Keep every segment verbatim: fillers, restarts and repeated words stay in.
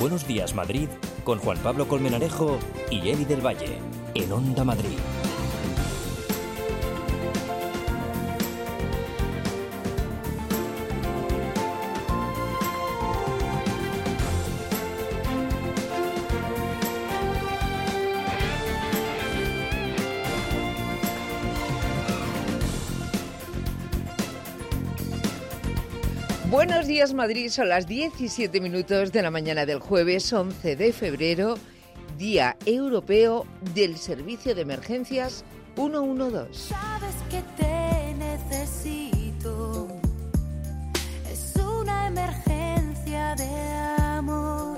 Buenos Días Madrid con Juan Pablo Colmenarejo y Eli del Valle en Onda Madrid. Buenos días Madrid, son las diecisiete minutos de la mañana del jueves once de febrero, Día Europeo del Servicio de Emergencias ciento doce. Sabes que te necesito, es una emergencia de amor,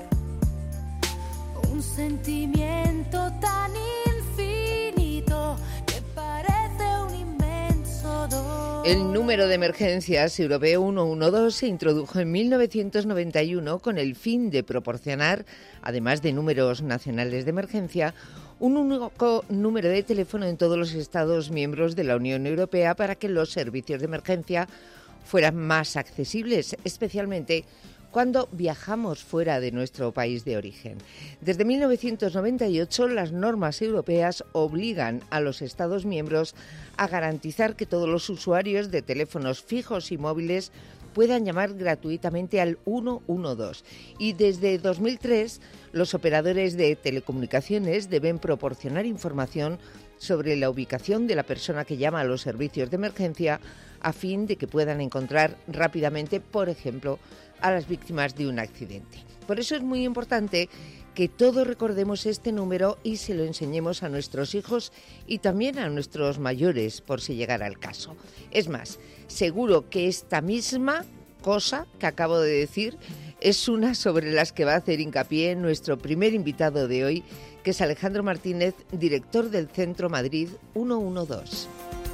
un sentimiento tan infinito que parece un inmenso dolor. El número de emergencias europeo ciento doce se introdujo en mil novecientos noventa y uno con el fin de proporcionar, además de números nacionales de emergencia, un único número de teléfono en todos los Estados miembros de la Unión Europea para que los servicios de emergencia fueran más accesibles, especialmente cuando viajamos fuera de nuestro país de origen. Desde mil novecientos noventa y ocho, las normas europeas obligan a los Estados miembros a garantizar que todos los usuarios de teléfonos fijos y móviles puedan llamar gratuitamente al ciento doce. Y desde dos mil tres, los operadores de telecomunicaciones deben proporcionar información sobre la ubicación de la persona que llama a los servicios de emergencia a fin de que puedan encontrar rápidamente, por ejemplo, a las víctimas de un accidente. Por eso es muy importante que todos recordemos este número y se lo enseñemos a nuestros hijos y también a nuestros mayores, por si llegara el caso. Es más, seguro que esta misma cosa que acabo de decir es una sobre las que va a hacer hincapié nuestro primer invitado de hoy, que es Alejandro Martínez, director del Centro Madrid ciento doce.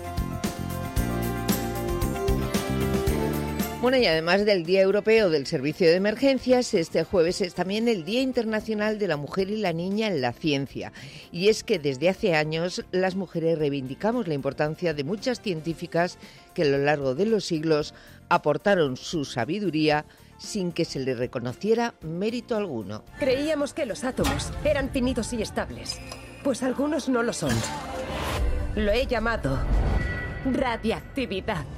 Bueno, y además del Día Europeo del Servicio de Emergencias, este jueves es también el Día Internacional de la Mujer y la Niña en la Ciencia. Y es que desde hace años las mujeres reivindicamos la importancia de muchas científicas que a lo largo de los siglos aportaron su sabiduría sin que se les reconociera mérito alguno. Creíamos que los átomos eran finitos y estables, pues algunos no lo son. Lo he llamado radiactividad.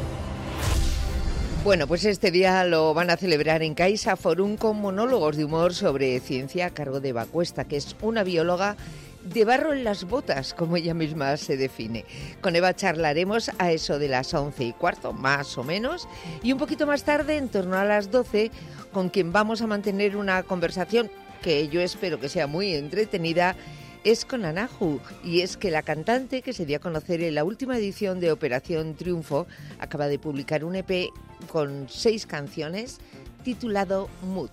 Bueno, pues este día lo van a celebrar en Caixa Forum con monólogos de humor sobre ciencia a cargo de Eva Cuesta, que es una bióloga de barro en las botas, como ella misma se define. Con Eva charlaremos a eso de las once y cuarto, más o menos, y un poquito más tarde, en torno a las doce, con quien vamos a mantener una conversación que yo espero que sea muy entretenida, es con Anahu, y es que la cantante, que se dio a conocer en la última edición de Operación Triunfo, acaba de publicar un E P con seis canciones titulado Mood.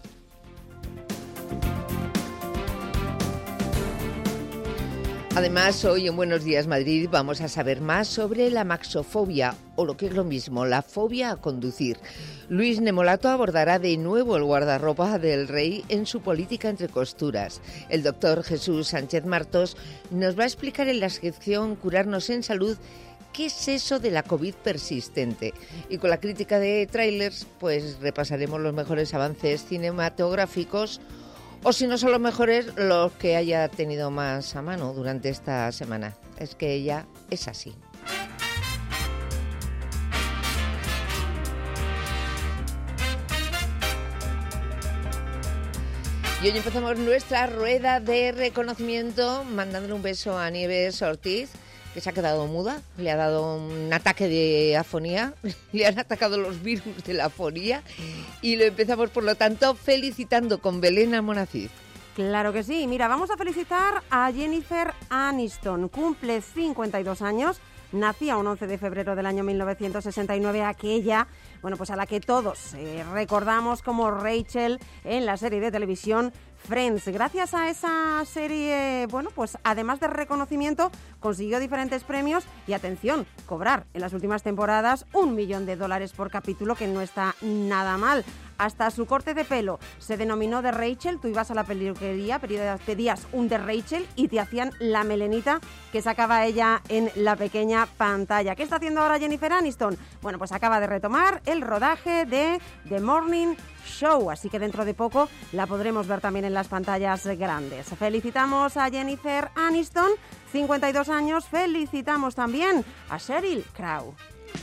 Además, hoy en Buenos Días Madrid vamos a saber más sobre la maxofobia, o lo que es lo mismo, la fobia a conducir. Luis Nemolato abordará de nuevo el guardarropa del rey en su política entre costuras. El doctor Jesús Sánchez Martos nos va a explicar en la sección Curarnos en Salud qué es eso de la COVID persistente. Y con la crítica de trailers, pues repasaremos los mejores avances cinematográficos, o si no son los mejores, los que haya tenido más a mano durante esta semana. Es que ella es así. Y hoy empezamos nuestra rueda de reconocimiento mandándole un beso a Nieves Ortiz, que se ha quedado muda, le ha dado un ataque de afonía, le han atacado los virus de la afonía y lo empezamos, por lo tanto, felicitando con Belén Almonacid. Claro que sí. Mira, vamos a felicitar a Jennifer Aniston. Cumple cincuenta y dos años. Nacía un once de febrero del año mil novecientos sesenta y nueve, aquella, bueno, pues a la que todos eh, recordamos como Rachel en la serie de televisión Friends. Gracias a esa serie, bueno, pues además de reconocimiento, consiguió diferentes premios y, atención, cobrar en las últimas temporadas un millón de dólares por capítulo, que no está nada mal. hasta su corte de pelo se denominó de Rachel. Tú ibas a la peluquería, pedías un de Rachel y te hacían la melenita que sacaba ella en la pequeña pantalla. ¿Qué está haciendo ahora Jennifer Aniston? Bueno, pues acaba de retomar el rodaje de The Morning Show, así que dentro de poco la podremos ver también en las pantallas grandes. Felicitamos a Jennifer Aniston, cincuenta y dos años. Felicitamos también a Sheryl Crow.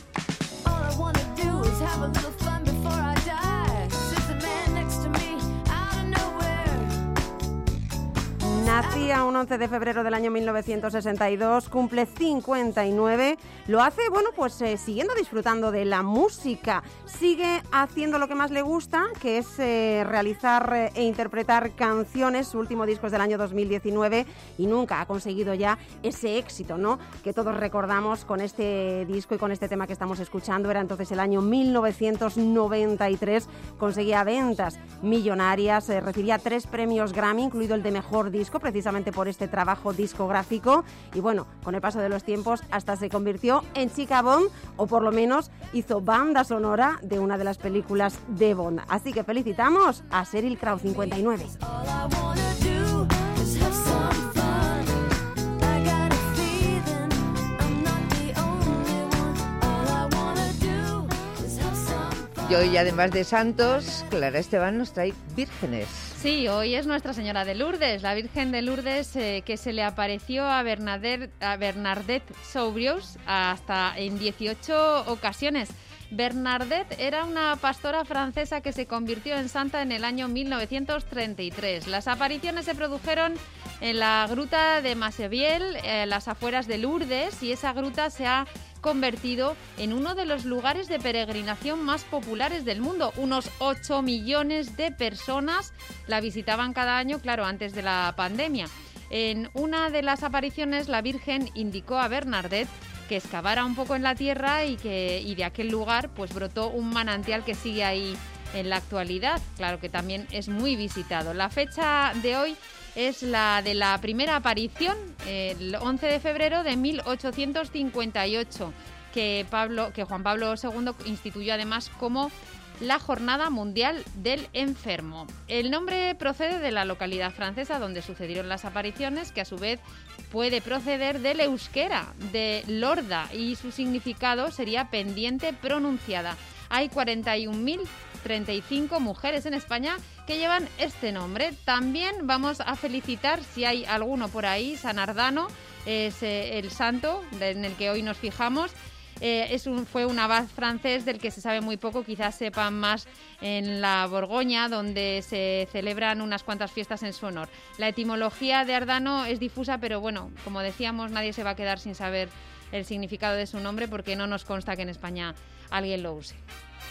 Nacía un once de febrero del año mil novecientos sesenta y dos, cumple cincuenta y nueve, lo hace, bueno, pues eh, siguiendo disfrutando de la música, sigue haciendo lo que más le gusta, que es eh, realizar eh, e interpretar canciones. Su último disco es del año dos mil diecinueve y nunca ha conseguido ya ese éxito, ¿no?, que todos recordamos con este disco y con este tema que estamos escuchando. Era entonces el año mil novecientos noventa y tres, conseguía ventas millonarias, eh, recibía tres premios Grammy, incluido el de Mejor Disco, precisamente por este trabajo discográfico, y bueno, con el paso de los tiempos hasta se convirtió en chica Bond, o por lo menos hizo banda sonora de una de las películas de Bond. Así que felicitamos a Sheryl Crow, cincuenta y nueve. Y hoy, además de santos, Clara Esteban nos trae vírgenes. Sí, hoy es Nuestra Señora de Lourdes, la Virgen de Lourdes, eh, que se le apareció a Bernadette, a Bernadette Soubirous hasta en dieciocho ocasiones. Bernadette era una pastora francesa que se convirtió en santa en el año mil novecientos treinta y tres. Las apariciones se produjeron en la gruta de Massabielle, en las afueras de Lourdes, y esa gruta se ha convertido en uno de los lugares de peregrinación más populares del mundo. Unos ocho millones de personas la visitaban cada año, claro, antes de la pandemia. En una de las apariciones, la Virgen indicó a Bernadette que excavara un poco en la tierra y que y de aquel lugar pues brotó un manantial que sigue ahí en la actualidad. Claro que también es muy visitado. La fecha de hoy es la de la primera aparición, el once de febrero de mil ochocientos cincuenta y ocho, que, Pablo, que Juan Pablo segundo instituyó además como la Jornada Mundial del Enfermo. El nombre procede de la localidad francesa donde sucedieron las apariciones, que a su vez puede proceder del euskera, de lorda, y su significado sería pendiente pronunciada. Hay cuarenta y un mil treinta y cinco mujeres en España que llevan este nombre. También vamos a felicitar, si hay alguno por ahí, San Ardano, es eh, el santo en el que hoy nos fijamos. Eh, es un, fue un abad francés del que se sabe muy poco, quizás sepan más en la Borgoña, donde se celebran unas cuantas fiestas en su honor. La etimología de Ardano es difusa, pero bueno, como decíamos, nadie se va a quedar sin saber el significado de su nombre, porque no nos consta que en España alguien lo use.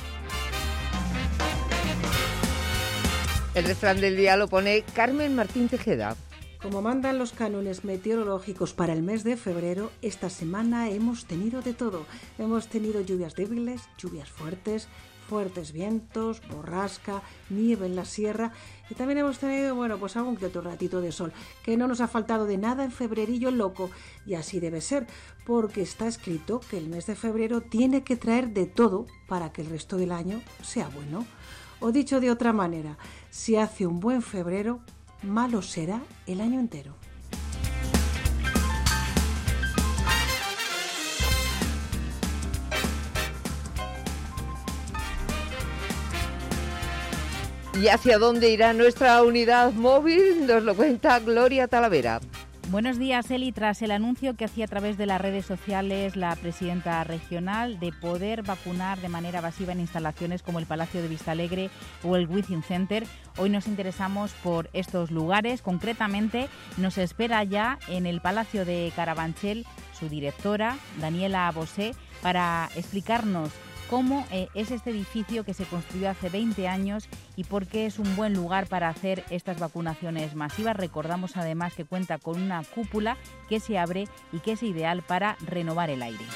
El refrán del día lo pone Carmen Martín Tejeda. Como mandan los cánones meteorológicos para el mes de febrero, esta semana hemos tenido de todo. Hemos tenido lluvias débiles, lluvias fuertes, fuertes vientos, borrasca, nieve en la sierra, y también hemos tenido, bueno, pues algún que otro ratito de sol, que no nos ha faltado de nada en febrerillo loco, y así debe ser, porque está escrito que el mes de febrero tiene que traer de todo para que el resto del año sea bueno. O dicho de otra manera, si hace un buen febrero, malo será el año entero. ¿Y hacia dónde irá nuestra unidad móvil? Nos lo cuenta Gloria Talavera. Buenos días, Eli. Tras el anuncio que hacía a través de las redes sociales la presidenta regional de poder vacunar de manera masiva en instalaciones como el Palacio de Vistalegre o el Within Center, hoy nos interesamos por estos lugares. Concretamente, nos espera ya en el Palacio de Carabanchel su directora, Daniela Bosé, para explicarnos cómo eh, es este edificio que se construyó hace veinte años y por qué es un buen lugar para hacer estas vacunaciones masivas. Recordamos además que cuenta con una cúpula que se abre y que es ideal para renovar el aire.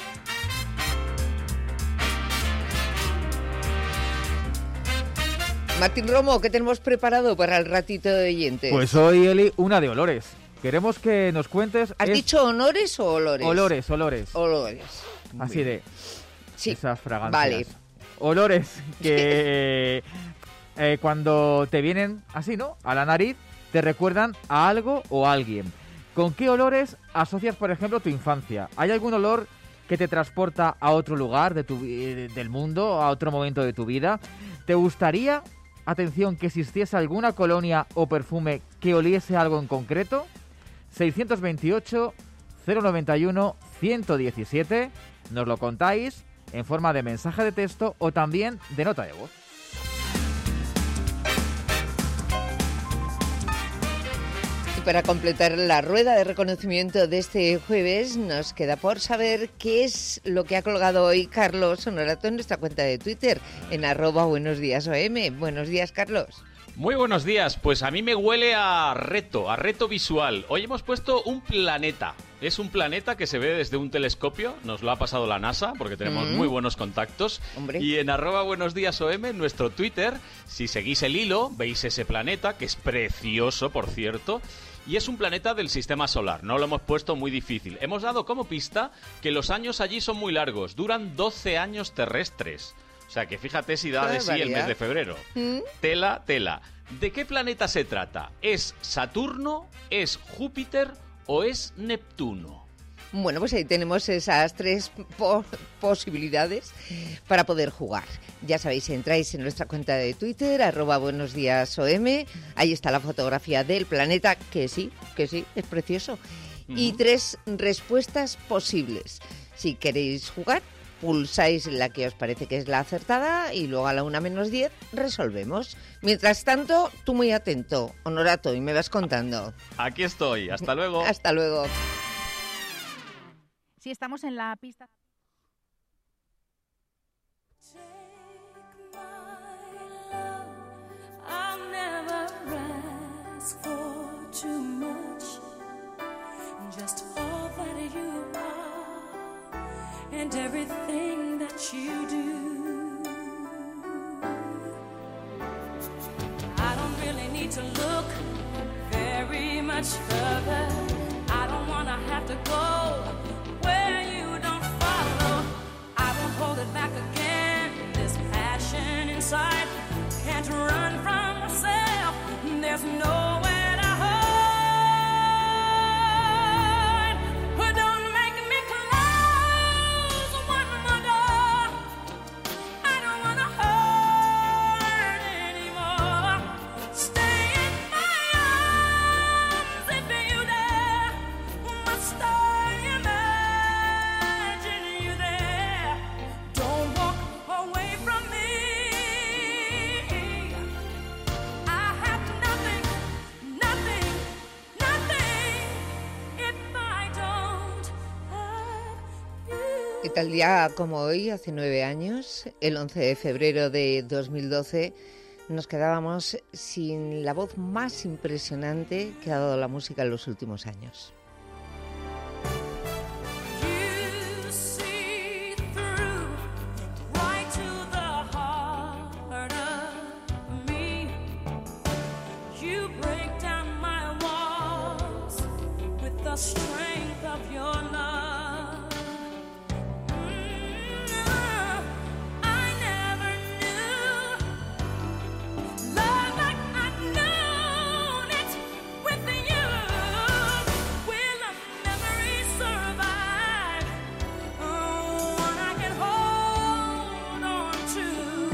Martín Romo, ¿qué tenemos preparado para el ratito de oyentes? Pues hoy, Eli, una de olores. Queremos que nos cuentes... ¿Has es... dicho honores o olores? Olores, olores. Olores. Así de... Sí. Esas fragancias. Vale. Olores que eh, cuando te vienen así, ¿no?, a la nariz, te recuerdan a algo o a alguien. ¿Con qué olores asocias, por ejemplo, tu infancia? ¿Hay algún olor que te transporta a otro lugar de tu, del mundo, a otro momento de tu vida? ¿Te gustaría, atención, que existiese alguna colonia o perfume que oliese algo en concreto? seiscientos veintiocho, cero noventa y uno, ciento diecisiete, nos lo contáis en forma de mensaje de texto o también de nota de voz. Y para completar la rueda de reconocimiento de este jueves, nos queda por saber qué es lo que ha colgado hoy Carlos Honorato en nuestra cuenta de Twitter, en arroba buenos días O M. Buenos días, Carlos. Muy buenos días, pues a mí me huele a reto, a reto visual. Hoy hemos puesto un planeta. Es un planeta que se ve desde un telescopio, nos lo ha pasado la NASA, porque tenemos mm. muy buenos contactos. Hombre. Y en arroba buenos días O M, en nuestro Twitter, si seguís el hilo, veis ese planeta, que es precioso, por cierto. Y es un planeta del sistema solar, no lo hemos puesto muy difícil. Hemos dado como pista que los años allí son muy largos, duran doce años terrestres. O sea, que fíjate si da de sí el mes de febrero. ¿Mm? Tela, tela. ¿De qué planeta se trata? ¿Es Saturno, es Júpiter o es Neptuno? Bueno, pues ahí tenemos esas tres po- posibilidades para poder jugar. Ya sabéis, entráis en nuestra cuenta de Twitter, arroba buenos días O M. Ahí está la fotografía del planeta, que sí, que sí, es precioso. Uh-huh. Y tres respuestas posibles. Si queréis jugar, pulsáis la que os parece que es la acertada y luego a la una menos diez resolvemos. Mientras tanto, tú muy atento, Honorato, y me vas contando. Aquí estoy, hasta luego. Hasta luego. Sí, estamos en la pista. And everything that you do, I don't really need to look very much further. I don't want to have to go where you don't follow. I won't hold it back again. This passion inside can't run from myself. There's nowhere to hide. But don't make me close one more door. I don't want to hurt anymore. Stay in my arms if you dare. Must I imagine you there? Don't walk away from me. I have nothing, nothing, nothing if I don't have you. Y tal día como hoy, hace nueve años, el once de febrero de dos mil doce, nos quedábamos sin la voz más impresionante que ha dado la música en los últimos años. You see through right to the heart of me. You break down my walls with the strength of your love. Mm, I never knew love like I've known it with you. Will a memory survive? Oh, one I can hold on to.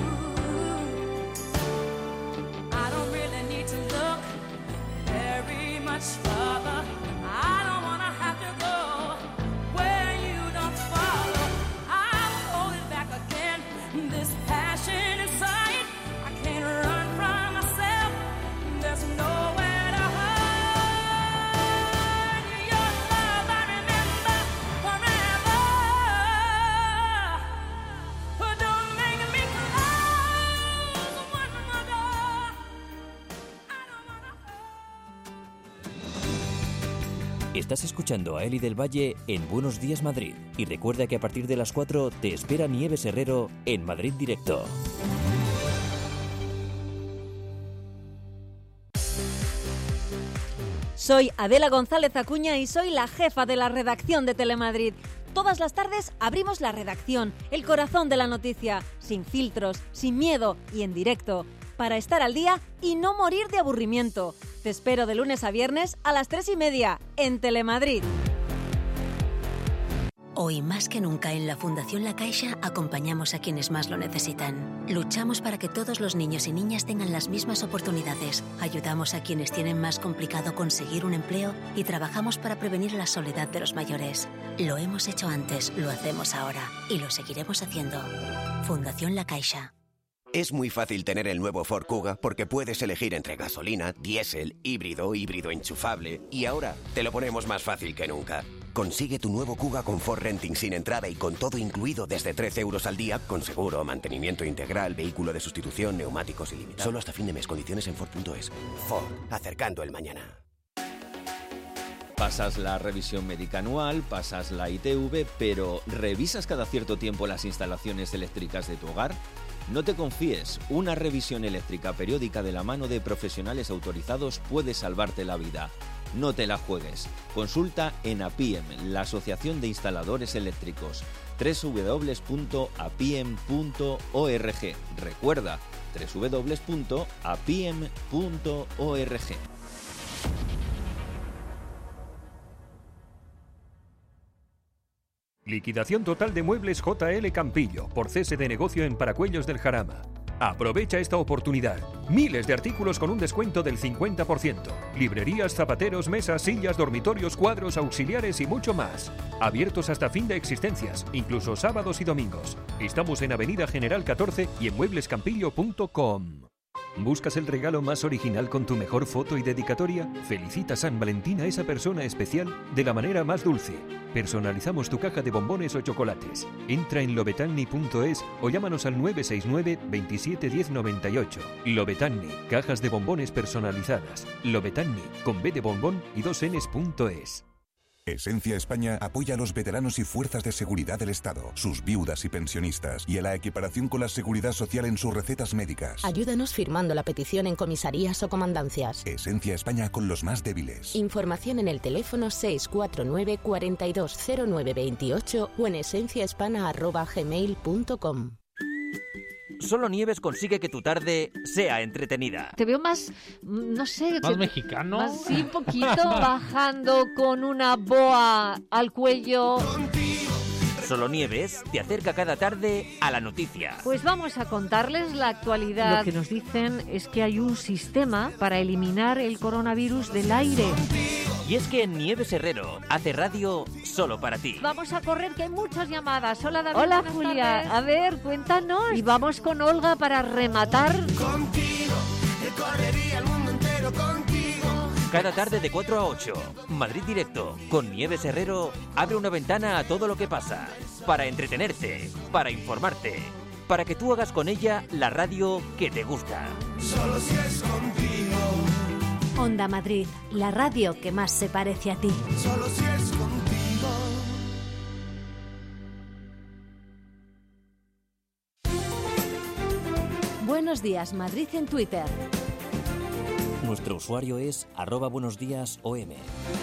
I don't really need to look very much further. I don't want to have to go where you don't follow. I'll hold it back again. This passion inside, I can't run from myself. There's nowhere to hide. Your love I remember forever. But don't make me close one more door. I don't wanna hurt. Estás escuchando a Eli del Valle en Buenos Días Madrid. Y recuerda que a partir de las cuatro te espera Nieves Herrero en Madrid Directo. Soy Adela González Acuña y soy la jefa de la redacción de Telemadrid. Todas las tardes abrimos la redacción, el corazón de la noticia, sin filtros, sin miedo y en directo. para estar al día y no morir de aburrimiento. Te espero de lunes a viernes a las tres y media en Telemadrid. Hoy más que nunca en la Fundación La Caixa acompañamos a quienes más lo necesitan. Luchamos para que todos los niños y niñas tengan las mismas oportunidades. Ayudamos a quienes tienen más complicado conseguir un empleo y trabajamos para prevenir la soledad de los mayores. Lo hemos hecho antes, lo hacemos ahora y lo seguiremos haciendo. Fundación La Caixa. Es muy fácil tener el nuevo Ford Kuga porque puedes elegir entre gasolina, diésel, híbrido, híbrido enchufable y ahora te lo ponemos más fácil que nunca. Consigue tu nuevo Kuga con Ford Renting sin entrada y con todo incluido desde trece euros al día, con seguro, mantenimiento integral, vehículo de sustitución, neumáticos ilimitados. Solo hasta fin de mes. Condiciones en Ford punto es. Ford, acercando el mañana. Pasas la revisión médica anual, pasas la I T V, pero ¿revisas cada cierto tiempo las instalaciones eléctricas de tu hogar? No te confíes, una revisión eléctrica periódica de la mano de profesionales autorizados puede salvarte la vida. No te la juegues. Consulta en APIEM, la Asociación de Instaladores Eléctricos, doble u doble u doble u punto apiem punto org. Recuerda, doble u doble u doble u punto apiem punto org. Liquidación total de muebles J L Campillo por cese de negocio en Paracuellos del Jarama. Aprovecha esta oportunidad. Miles de artículos con un descuento del cincuenta por ciento. Librerías, zapateros, mesas, sillas, dormitorios, cuadros, auxiliares y mucho más. Abiertos hasta fin de existencias, incluso sábados y domingos. Estamos en Avenida General catorce y en muebles campillo punto com. ¿Buscas el regalo más original con tu mejor foto y dedicatoria? Felicita San Valentín a esa persona especial de la manera más dulce. Personalizamos tu caja de bombones o chocolates. Entra en lobetanni punto es o llámanos al nueve seis nueve, veintisiete diez noventa y ocho. Lobetanni, cajas de bombones personalizadas. Lobetanni, con B de bombón y dos Ns punto es. Esencia España apoya a los veteranos y fuerzas de seguridad del Estado, sus viudas y pensionistas, y a la equiparación con la seguridad social en sus recetas médicas. Ayúdanos firmando la petición en comisarías o comandancias. Esencia España con los más débiles. Información en el teléfono seis cuatro nueve, cuatro dos cero nueve veintiocho o en esenciahispana arroba gmail punto com. Solo Nieves consigue que tu tarde sea entretenida. Te veo más, no sé... ¿Más te, mexicano? Más, sí, un poquito, bajando con una boa al cuello. Solo Nieves te acerca cada tarde a la noticia. Pues vamos a contarles la actualidad. Lo que nos dicen es que hay un sistema para eliminar el coronavirus del aire. Y es que Nieves Herrero hace radio solo para ti. Vamos a correr, que hay muchas llamadas. Hola, David. Hola, buenas Julia. tardes. A ver, cuéntanos. Y vamos con Olga para rematar. Contigo, recorrería el mundo entero contigo. Cada tarde de cuatro a ocho, Madrid Directo, con Nieves Herrero, abre una ventana a todo lo que pasa. Para entretenerte, para informarte, para que tú hagas con ella la radio que te gusta. Solo si es contigo. Onda Madrid, la radio que más se parece a ti. Solo si es contigo. Buenos días, Madrid en Twitter. Nuestro usuario es arroba buenos días O M.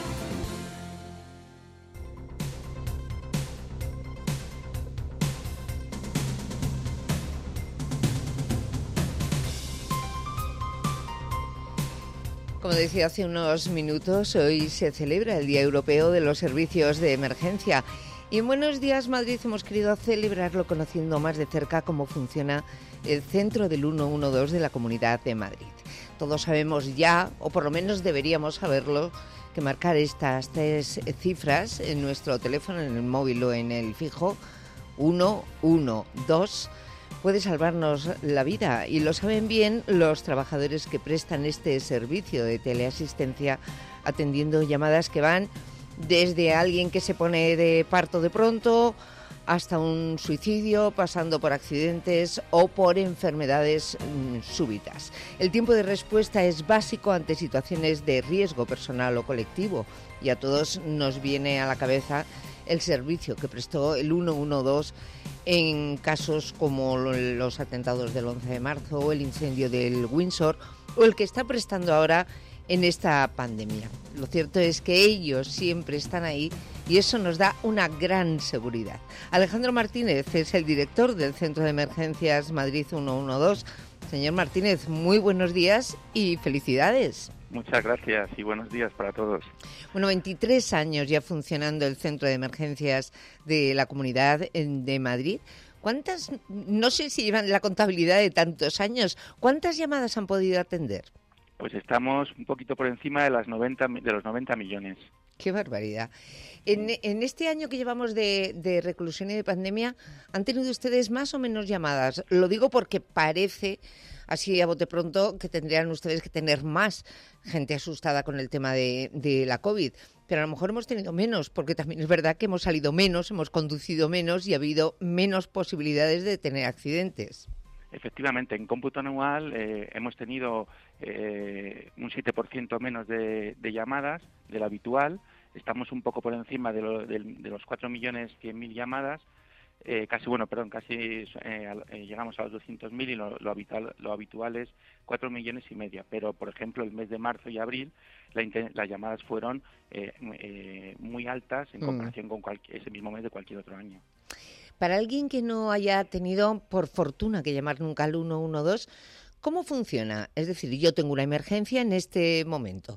Como decía hace unos minutos, hoy se celebra el Día Europeo de los Servicios de Emergencia. Y en Buenos Días Madrid hemos querido celebrarlo conociendo más de cerca cómo funciona el centro del ciento doce de la Comunidad de Madrid. Todos sabemos ya, o por lo menos deberíamos saberlo, que marcar estas tres cifras en nuestro teléfono, en el móvil o en el fijo, ciento doce, puede salvarnos la vida, y lo saben bien los trabajadores que prestan este servicio de teleasistencia, atendiendo llamadas que van desde alguien que se pone de parto de pronto hasta un suicidio, pasando por accidentes o por enfermedades mmm, súbitas. El tiempo de respuesta es básico ante situaciones de riesgo personal o colectivo, y a todos nos viene a la cabeza el servicio que prestó el ciento doce en casos como los atentados del once de marzo o el incendio del Windsor, o el que está prestando ahora en esta pandemia. Lo cierto es que ellos siempre están ahí y eso nos da una gran seguridad. Alejandro Martínez es el director del Centro de Emergencias Madrid ciento doce. Señor Martínez, muy buenos días y felicidades. Muchas gracias y buenos días para todos. Bueno, veintitrés años ya funcionando el Centro de Emergencias de la Comunidad de Madrid. ¿Cuántas, no sé si llevan la contabilidad de tantos años, cuántas llamadas han podido atender? Pues estamos un poquito por encima de, las noventa, de los noventa millones. ¡Qué barbaridad! En, en este año que llevamos de, de reclusión y de pandemia, ¿han tenido ustedes más o menos llamadas? Lo digo porque parece, así a bote pronto, que tendrían ustedes que tener más gente asustada con el tema de, de la COVID. Pero a lo mejor hemos tenido menos, porque también es verdad que hemos salido menos, hemos conducido menos y ha habido menos posibilidades de tener accidentes. Efectivamente, en cómputo anual eh, hemos tenido eh, un siete por ciento menos de, de llamadas de lo habitual. Estamos un poco por encima de, lo, de, de los cuatro millones cien mil llamadas. Eh, casi, bueno, perdón, casi eh, al, eh, llegamos a los doscientos mil y lo, lo, habitual, lo habitual es cuatro millones y media. Pero, por ejemplo, el mes de marzo y abril la, las llamadas fueron eh, eh, muy altas en comparación mm. con cualquier, ese mismo mes de cualquier otro año. Para alguien que no haya tenido, por fortuna, que llamar nunca al uno uno dos, ¿cómo funciona? Es decir, yo tengo una emergencia en este momento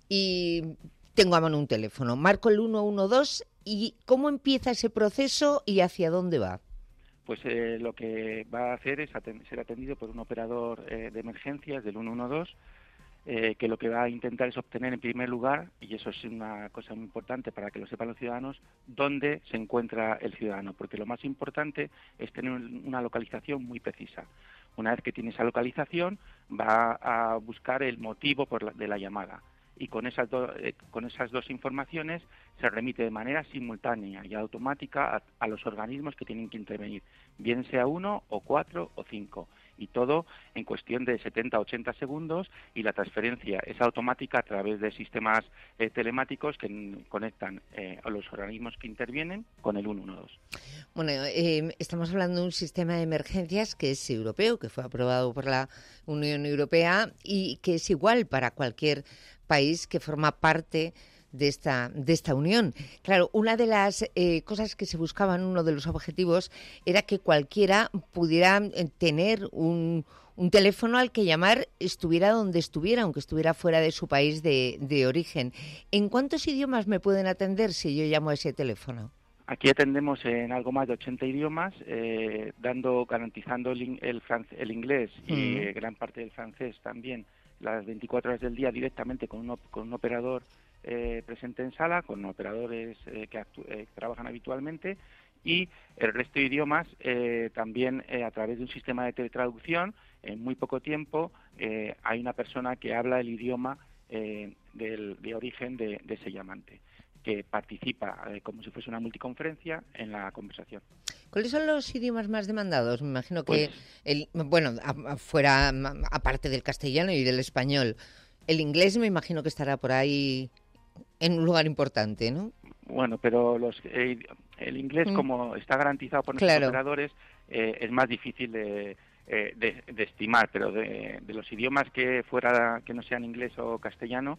y tengo a mano un teléfono, marco el uno uno dos y ¿cómo empieza ese proceso y hacia dónde va? Pues eh, lo que va a hacer es atend- ser atendido por un operador eh, de emergencias del uno uno dos, Eh, que lo que va a intentar es obtener en primer lugar, y eso es una cosa muy importante para que lo sepan los ciudadanos, dónde se encuentra el ciudadano, porque lo más importante es tener una localización muy precisa. Una vez que tiene esa localización, va a buscar el motivo por la, de la llamada, y con esas, do, eh, con esas dos informaciones se remite de manera simultánea y automática a, a los organismos que tienen que intervenir, bien sea uno o cuatro o cinco. Y todo en cuestión de setenta a ochenta segundos, y la transferencia es automática a través de sistemas eh, telemáticos que n- conectan eh, a los organismos que intervienen con el uno uno dos. Bueno, eh, estamos hablando de un sistema de emergencias que es europeo, que fue aprobado por la Unión Europea y que es igual para cualquier país que forma parte de esta, de esta unión. Claro, una de las eh, cosas que se buscaban, uno de los objetivos, era que cualquiera pudiera eh, tener un, un teléfono al que llamar, estuviera donde estuviera, aunque estuviera fuera de su país de, de origen. ¿En cuántos idiomas me pueden atender si yo llamo a ese teléfono? Aquí atendemos en algo más de ochenta idiomas, eh, dando, garantizando el, el, france, el inglés y mm. eh, gran parte del francés también, las veinticuatro horas del día directamente con un, con un operador Eh, presente en sala, con operadores eh, que actu- eh, trabajan habitualmente, y el resto de idiomas eh, también eh, a través de un sistema de teletraducción. En muy poco tiempo eh, hay una persona que habla el idioma eh, del, de origen de, de ese llamante, que participa eh, como si fuese una multiconferencia en la conversación. ¿Cuáles son los idiomas más demandados? Me imagino que, pues, el, bueno, a, a, fuera, aparte del castellano y del español, el inglés me imagino que estará por ahí en un lugar importante, ¿no? Bueno, pero los, eh, el inglés, mm. como está garantizado por nuestros claro. operadores, eh, es más difícil de, eh, de, de estimar, pero de, de los idiomas que fuera que no sean inglés o castellano,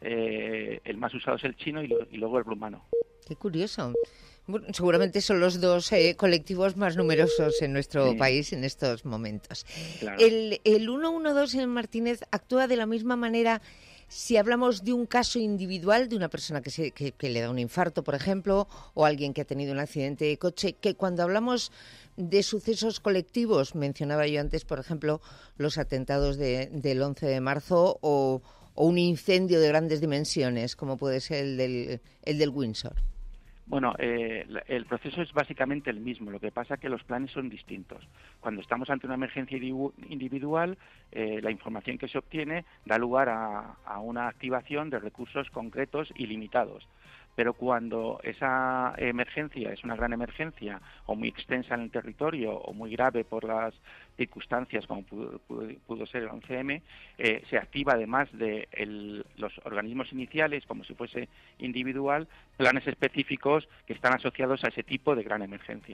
eh, el más usado es el chino y, lo, y luego el rumano. Qué curioso. Bueno, seguramente son los dos eh, colectivos más numerosos en nuestro sí. país en estos momentos. Claro. El, el uno uno dos en Martínez actúa de la misma manera si hablamos de un caso individual, de una persona que, se, que, que le da un infarto, por ejemplo, o alguien que ha tenido un accidente de coche, que cuando hablamos de sucesos colectivos, mencionaba yo antes, por ejemplo, los atentados de, del once de marzo o, o un incendio de grandes dimensiones, como puede ser el del, el del Windsor. Bueno, eh, el proceso es básicamente el mismo, lo que pasa es que los planes son distintos. Cuando estamos ante una emergencia individual, eh, la información que se obtiene da lugar a, a una activación de recursos concretos y limitados. Pero cuando esa emergencia es una gran emergencia o muy extensa en el territorio o muy grave por las circunstancias como pudo, pudo, pudo ser el once eme, eh, se activa además de el, los organismos iniciales, como si fuese individual, planes específicos que están asociados a ese tipo de gran emergencia.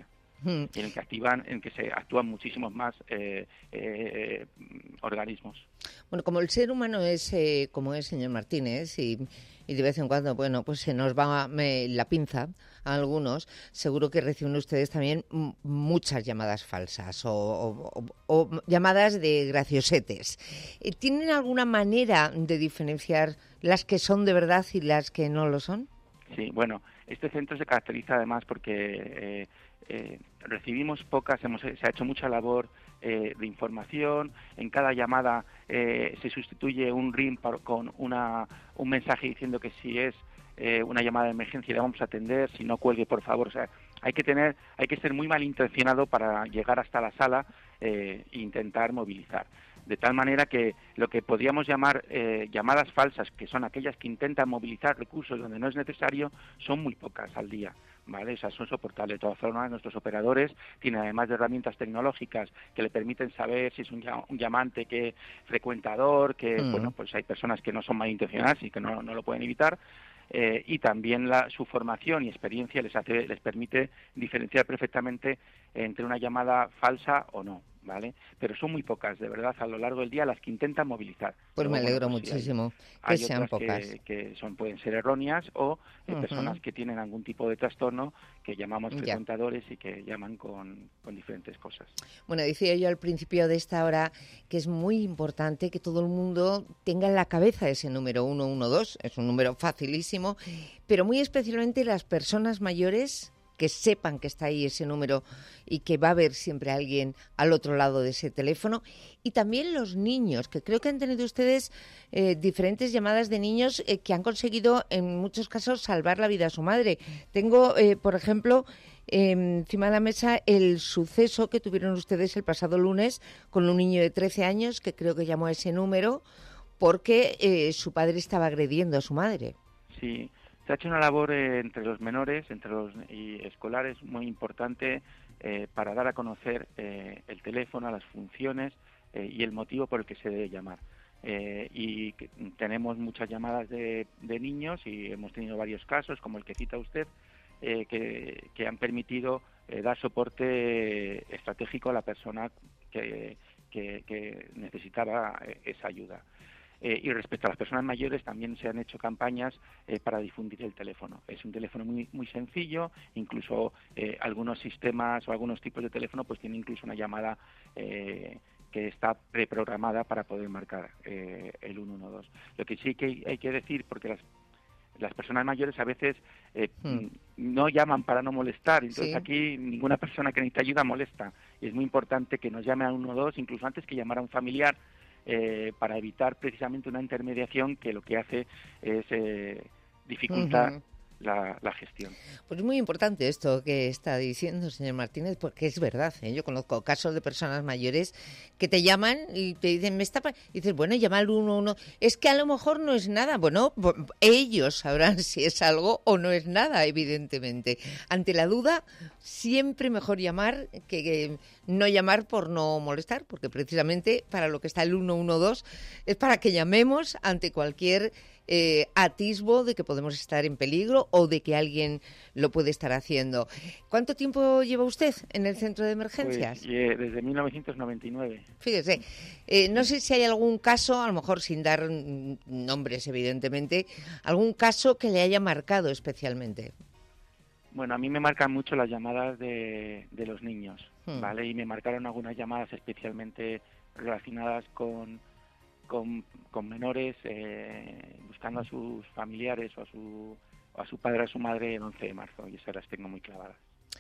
mm. y en el que activan, en que se actúan muchísimos más eh, eh, organismos. Bueno, como el ser humano es eh, como es, señor Martínez, y, y de vez en cuando, bueno, pues se nos va me, la pinza a algunos, seguro que reciben ustedes también m- muchas llamadas falsas o, o, o, o llamadas de graciosetes. ¿Tienen alguna manera de diferenciar las que son de verdad y las que no lo son? Sí, bueno, este centro se caracteriza además porque eh, eh, recibimos pocas, hemos, se ha hecho mucha labor eh, de información, en cada llamada eh, se sustituye un ring par, con una, un mensaje diciendo que si es eh, una llamada de emergencia la vamos a atender, si no cuelgue por favor, o sea, hay que tener, hay que ser muy malintencionado para llegar hasta la sala eh, e intentar movilizar. De tal manera que lo que podríamos llamar eh, llamadas falsas, que son aquellas que intentan movilizar recursos donde no es necesario, son muy pocas al día, ¿vale? O sea, son soportables. De todas formas, nuestros operadores tienen, además de herramientas tecnológicas que le permiten saber si es un, un llamante que frecuentador, que, mm. bueno, pues hay personas que no son malintencionadas y que no, no lo pueden evitar, eh, y también la, su formación y experiencia les hace, les permite diferenciar perfectamente entre una llamada falsa o no, ¿vale? Pero son muy pocas, de verdad, a lo largo del día las que intentan movilizar. Pues Luego, me alegro bueno, pues muchísimo sí, que hay, sean hay pocas. Que, que son, pueden ser erróneas o eh, uh-huh. personas que tienen algún tipo de trastorno que llamamos Ya. frecuentadores y que llaman con, con diferentes cosas. Bueno, decía yo al principio de esta hora que es muy importante que todo el mundo tenga en la cabeza ese número uno uno dos, es un número facilísimo, pero muy especialmente las personas mayores que sepan que está ahí ese número y que va a haber siempre alguien al otro lado de ese teléfono. Y también los niños, que creo que han tenido ustedes eh, diferentes llamadas de niños eh, que han conseguido en muchos casos salvar la vida a su madre. Tengo, eh, por ejemplo, eh, encima de la mesa el suceso que tuvieron ustedes el pasado lunes con un niño de trece años que creo que llamó a ese número porque eh, su padre estaba agrediendo a su madre. Sí. Se ha hecho una labor eh, entre los menores, entre los y escolares, muy importante eh, para dar a conocer eh, el teléfono, las funciones eh, y el motivo por el que se debe llamar. Eh, y que, tenemos muchas llamadas de, de niños y hemos tenido varios casos, como el que cita usted, eh, que, que han permitido eh, dar soporte estratégico a la persona que, que, que necesitaba esa ayuda. Eh, y respecto a las personas mayores también se han hecho campañas eh, para difundir el teléfono. Es un teléfono muy muy sencillo, incluso eh, algunos sistemas o algunos tipos de teléfono pues tienen incluso una llamada eh, que está preprogramada para poder marcar eh, el uno uno dos. Lo que sí que hay que decir, porque las las personas mayores a veces eh, hmm. no llaman para no molestar, entonces sí. Aquí ninguna persona que necesita ayuda molesta. Y es muy importante que nos llame al uno uno dos, incluso antes que llamar a un familiar, Eh, para evitar precisamente una intermediación que lo que hace es eh, dificultar uh-huh. la, la gestión. Pues es muy importante esto que está diciendo, señor Martínez, porque es verdad, ¿eh? Yo conozco casos de personas mayores que te llaman y te dicen, me está pa-", y dices, bueno, llama al uno uno, es que a lo mejor no es nada. Bueno, ellos sabrán si es algo o no es nada, evidentemente. Ante la duda, siempre mejor llamar que, que no llamar por no molestar, porque precisamente para lo que está el uno uno dos es para que llamemos ante cualquier eh, atisbo de que podemos estar en peligro o de que alguien lo puede estar haciendo. ¿Cuánto tiempo lleva usted en el centro de emergencias? Pues, eh, desde mil novecientos noventa y nueve. Fíjese, eh, no sé si hay algún caso, a lo mejor sin dar nombres evidentemente, algún caso que le haya marcado especialmente. Bueno, a mí me marcan mucho las llamadas de, de los niños, hmm. ¿vale? Y me marcaron algunas llamadas especialmente relacionadas con, con, con menores eh, buscando a sus familiares o a su, o a su padre o a su madre el once de marzo, y esas las tengo muy clavadas.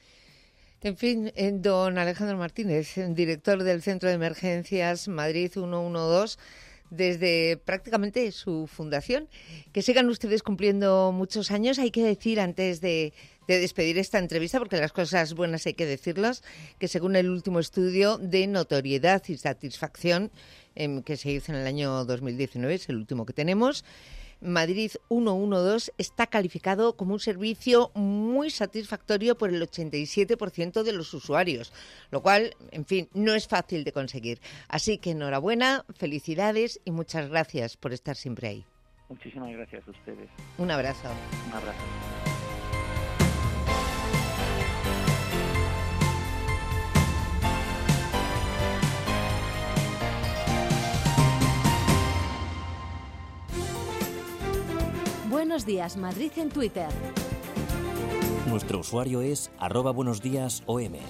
En fin, don Alejandro Martínez, director del Centro de Emergencias Madrid uno uno dos, desde prácticamente su fundación. Que sigan ustedes cumpliendo muchos años. Hay que decir, antes de, de despedir esta entrevista, porque las cosas buenas hay que decirlas, que según el último estudio de notoriedad y satisfacción eh, que se hizo en el año dos mil diecinueve, es el último que tenemos, Madrid uno uno dos está calificado como un servicio muy satisfactorio por el ochenta y siete por ciento de los usuarios, lo cual, en fin, no es fácil de conseguir. Así que enhorabuena, felicidades y muchas gracias por estar siempre ahí. Muchísimas gracias a ustedes. Un abrazo. Un abrazo. Buenos Días Madrid en Twitter. Nuestro usuario es arroba buenos días O M.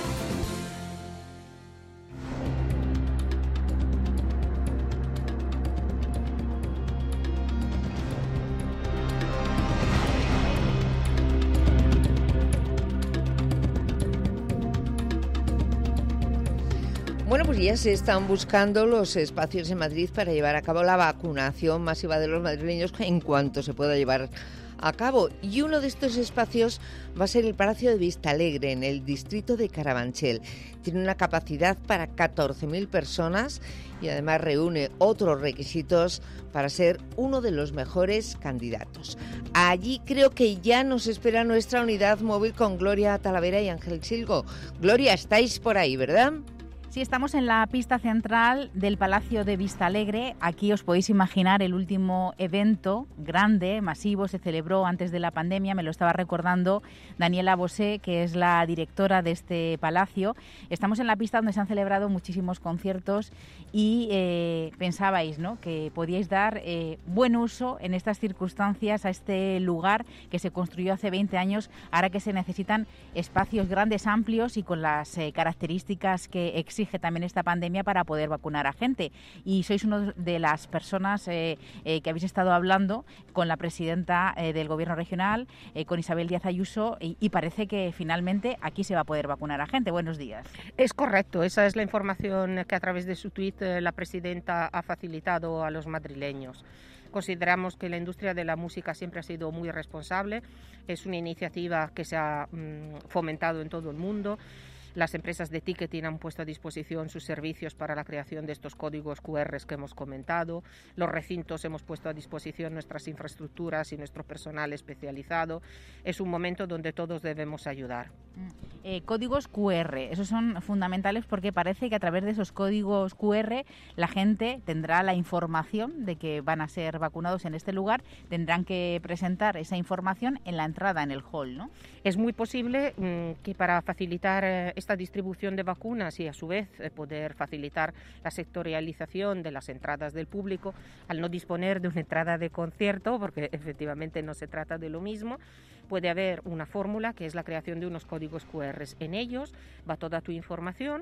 Bueno, pues ya se están buscando los espacios en Madrid para llevar a cabo la vacunación masiva de los madrileños en cuanto se pueda llevar a cabo. Y uno de estos espacios va a ser el Palacio de Vistalegre, en el distrito de Carabanchel. Tiene una capacidad para catorce mil personas y además reúne otros requisitos para ser uno de los mejores candidatos. Allí creo que ya nos espera nuestra unidad móvil con Gloria Talavera y Ángel Silgo. Gloria, estáis por ahí, ¿verdad? Sí, estamos en la pista central del Palacio de Vistalegre. Aquí os podéis imaginar el último evento grande, masivo, se celebró antes de la pandemia. Me lo estaba recordando Daniela Bosé, que es la directora de este palacio. Estamos en la pista donde se han celebrado muchísimos conciertos y eh, pensabais, ¿no?, que podíais dar eh, buen uso en estas circunstancias a este lugar que se construyó hace veinte años, ahora que se necesitan espacios grandes, amplios y con las eh, características que exigen también esta pandemia para poder vacunar a gente. Y sois una de las personas eh, eh, que habéis estado hablando con la presidenta eh, del Gobierno regional, eh, con Isabel Díaz Ayuso, y, y parece que finalmente aquí se va a poder vacunar a gente. Buenos días. Es correcto, esa es la información que a través de su tuit eh, la presidenta ha facilitado a los madrileños. Consideramos que la industria de la música siempre ha sido muy responsable, es una iniciativa que se ha mm, fomentado en todo el mundo. Las empresas de ticketing han puesto a disposición sus servicios para la creación de estos códigos cu erres que hemos comentado. Los recintos hemos puesto a disposición nuestras infraestructuras y nuestro personal especializado. Es un momento donde todos debemos ayudar. Eh, códigos cu erre, esos son fundamentales porque parece que a través de esos códigos cu erre la gente tendrá la información de que van a ser vacunados en este lugar, tendrán que presentar esa información en la entrada, en el hall, ¿no? Es muy posible mmm, que para facilitar eh, esta distribución de vacunas y a su vez eh, poder facilitar la sectorialización de las entradas del público, al no disponer de una entrada de concierto, porque efectivamente no se trata de lo mismo, puede haber una fórmula que es la creación de unos códigos cu erres. En ellos va toda tu información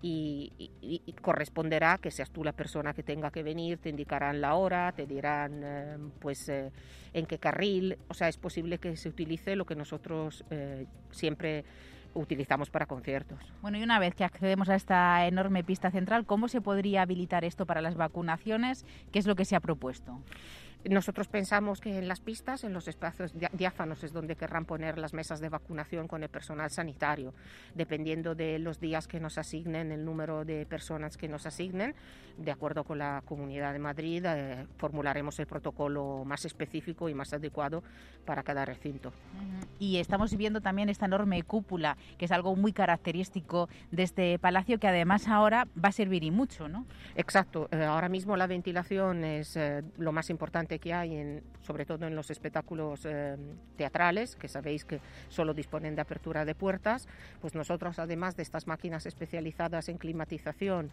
y, y, y corresponderá que seas tú la persona que tenga que venir, te indicarán la hora, te dirán eh, pues eh, en qué carril, o sea, es posible que se utilice lo que nosotros eh, siempre utilizamos para conciertos. Bueno, y una vez que accedemos a esta enorme pista central, ¿cómo se podría habilitar esto para las vacunaciones? ¿Qué es lo que se ha propuesto? Nosotros pensamos que en las pistas, en los espacios diáfanos, es donde querrán poner las mesas de vacunación con el personal sanitario. Dependiendo de los días que nos asignen, el número de personas que nos asignen, de acuerdo con la Comunidad de Madrid, eh, formularemos el protocolo más específico y más adecuado para cada recinto. Uh-huh. Y estamos viendo también esta enorme cúpula, que es algo muy característico de este palacio, que además ahora va a servir y mucho, ¿no? Exacto. Eh, ahora mismo la ventilación es eh, lo más importante que hay, en, sobre todo en los espectáculos eh, teatrales, que sabéis que solo disponen de apertura de puertas. Pues nosotros, además de estas máquinas especializadas en climatización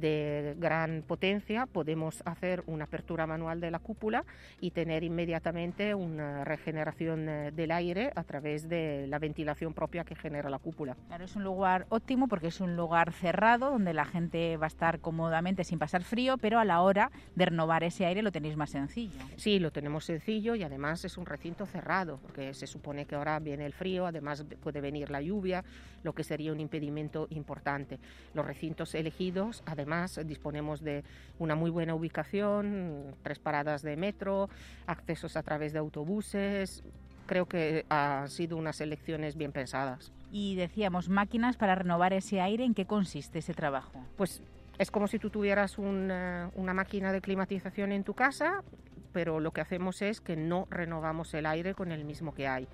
de gran potencia, podemos hacer una apertura manual de la cúpula y tener inmediatamente una regeneración eh, del aire a través de la ventilación propia que genera la cúpula. Claro, es un lugar óptimo porque es un lugar cerrado donde la gente va a estar cómodamente sin pasar frío, pero a la hora de renovar ese aire lo tenéis más sencillo. Sí, lo tenemos sencillo y además es un recinto cerrado, porque se supone que ahora viene el frío, además puede venir la lluvia, lo que sería un impedimento importante. Los recintos elegidos, además, disponemos de una muy buena ubicación, tres paradas de metro, accesos a través de autobuses. Creo que han sido unas elecciones bien pensadas. Y decíamos, máquinas para renovar ese aire, ¿en qué consiste ese trabajo? Pues es como si tú tuvieras una, una máquina de climatización en tu casa, pero lo que hacemos es que no renovamos el aire con el mismo que hay.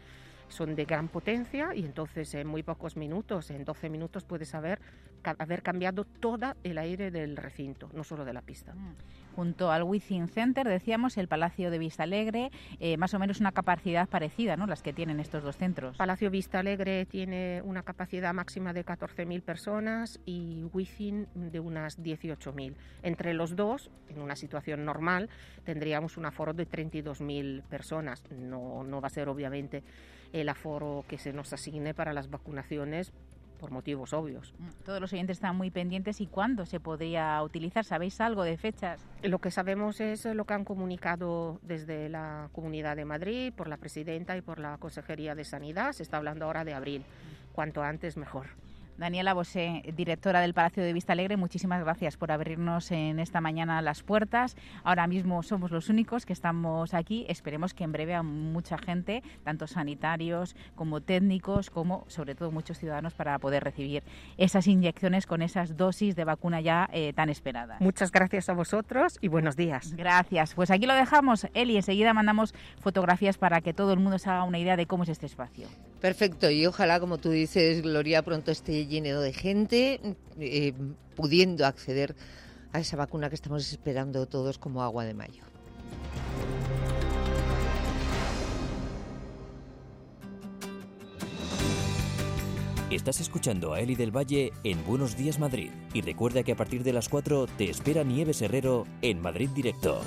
son de gran potencia y entonces en muy pocos minutos, en doce minutos, puedes haber, ca- haber cambiado todo el aire del recinto, no solo de la pista. Junto al Within Center, decíamos, el Palacio de Vistalegre, eh, más o menos una capacidad parecida, ¿no?, las que tienen estos dos centros. Palacio Vistalegre tiene una capacidad máxima de catorce mil personas y Within de unas dieciocho mil. Entre los dos, en una situación normal, tendríamos un aforo de treinta y dos mil personas. No, no va a ser obviamente el aforo que se nos asigne para las vacunaciones, por motivos obvios. Todos los oyentes están muy pendientes. ¿Y cuándo se podría utilizar? ¿Sabéis algo de fechas? Lo que sabemos es lo que han comunicado desde la Comunidad de Madrid, por la Presidenta y por la Consejería de Sanidad. Se está hablando ahora de abril. Cuanto antes, mejor. Daniela Bosé, directora del Palacio de Vistalegre, muchísimas gracias por abrirnos en esta mañana las puertas. Ahora mismo somos los únicos que estamos aquí. Esperemos que en breve a mucha gente, tanto sanitarios como técnicos, como sobre todo muchos ciudadanos, para poder recibir esas inyecciones con esas dosis de vacuna ya eh, tan esperadas. Muchas gracias a vosotros y buenos días. Gracias. Pues aquí lo dejamos, Eli. Enseguida mandamos fotografías para que todo el mundo se haga una idea de cómo es este espacio. Perfecto, y ojalá, como tú dices, Gloria, pronto esté lleno de gente eh, pudiendo acceder a esa vacuna que estamos esperando todos como agua de mayo. Estás escuchando a Eli del Valle en Buenos Días Madrid. Y recuerda que a partir de las cuatro te espera Nieves Herrero en Madrid Directo.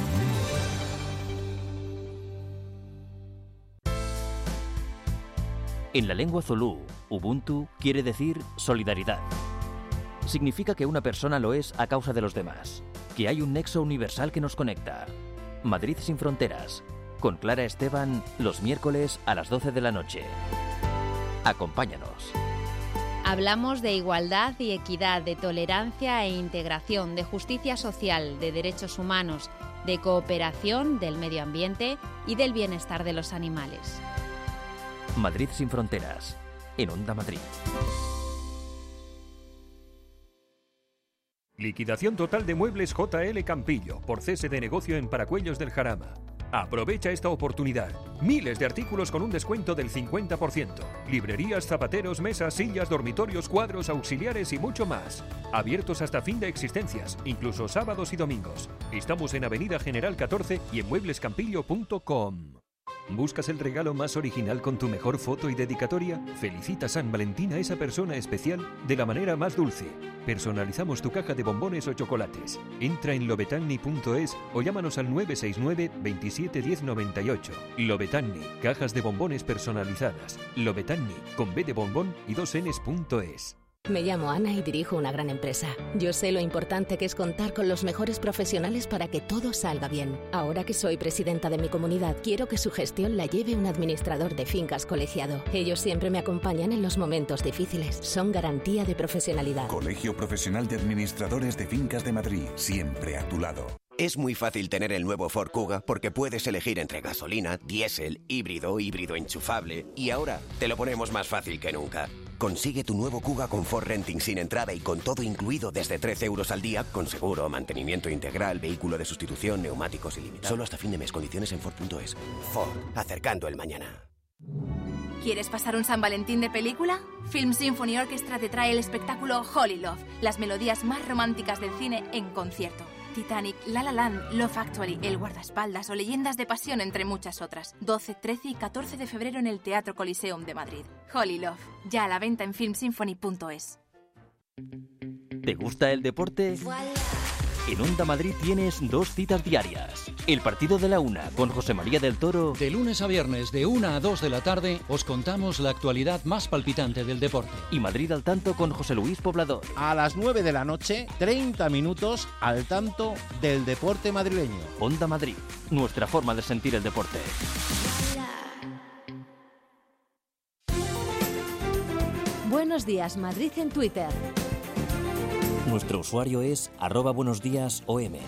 En la lengua zulú, Ubuntu quiere decir solidaridad. Significa que una persona lo es a causa de los demás, que hay un nexo universal que nos conecta. Madrid sin fronteras, con Clara Esteban, los miércoles a las doce de la noche. Acompáñanos. Hablamos de igualdad y equidad, de tolerancia e integración, de justicia social, de derechos humanos, de cooperación, del medio ambiente y del bienestar de los animales. Madrid sin fronteras, en Onda Madrid. Liquidación total de muebles J L Campillo por cese de negocio en Paracuellos del Jarama. Aprovecha esta oportunidad. Miles de artículos con un descuento del cincuenta por ciento. Librerías, zapateros, mesas, sillas, dormitorios, cuadros, auxiliares y mucho más. Abiertos hasta fin de existencias, incluso sábados y domingos. Estamos en Avenida General catorce y en muebles campillo punto com. ¿Buscas el regalo más original con tu mejor foto y dedicatoria? Felicita San Valentín a esa persona especial de la manera más dulce. Personalizamos tu caja de bombones o chocolates. Entra en lobetanni punto es o llámanos al nueve seis nueve, veintisiete diez noventa y ocho. Lobetanni, cajas de bombones personalizadas. Lobetanni, con B de bombón y dos Ns punto es. Me llamo Ana y dirijo una gran empresa. Yo sé lo importante que es contar con los mejores profesionales para que todo salga bien. Ahora que soy presidenta de mi comunidad, quiero que su gestión la lleve un administrador de fincas colegiado. Ellos siempre me acompañan en los momentos difíciles. Son garantía de profesionalidad. Colegio Profesional de Administradores de Fincas de Madrid, siempre a tu lado. Es muy fácil tener el nuevo Ford Kuga porque puedes elegir entre gasolina, diésel, híbrido, híbrido enchufable y ahora te lo ponemos más fácil que nunca. Consigue tu nuevo Kuga con Ford Renting sin entrada y con todo incluido desde trece euros al día, con seguro, mantenimiento integral, vehículo de sustitución, neumáticos ilimitados. Solo hasta fin de mes. Condiciones en Ford punto es. Ford, acercando el mañana. ¿Quieres pasar un San Valentín de película? Film Symphony Orchestra te trae el espectáculo Holy Love, las melodías más románticas del cine en concierto. Titanic, La La Land, Love Actually, El Guardaespaldas o Leyendas de Pasión, entre muchas otras. doce, trece y catorce de febrero en el Teatro Coliseum de Madrid. Holy Love, ya a la venta en film symphony punto es. ¿Te gusta el deporte? En Onda Madrid tienes dos citas diarias. El partido de la una con José María del Toro. De lunes a viernes, de una a dos de la tarde, os contamos la actualidad más palpitante del deporte. Y Madrid al tanto con José Luis Poblador. A las nueve de la noche, treinta minutos al tanto del deporte madrileño. Onda Madrid, nuestra forma de sentir el deporte. Buenos días, Madrid en Twitter. Nuestro usuario es arroba buenos días O M.